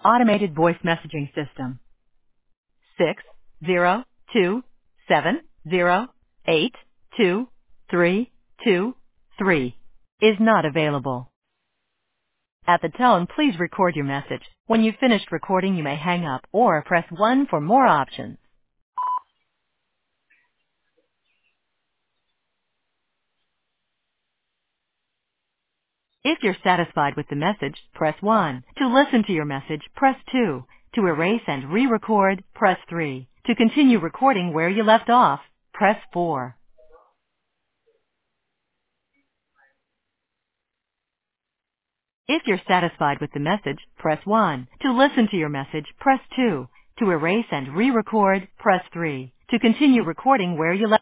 automated voice messaging system. 60270823323 is not available. At the tone, please record your message. When you've finished recording, you may hang up or press 1 for more options. If you're satisfied with the message, press 1. To listen to your message, press 2. To erase and re-record, press 3. To continue recording where you left off, press 4. If you're satisfied with the message, press 1. To listen to your message, press 2. To erase and re-record, press 3. To continue recording where you left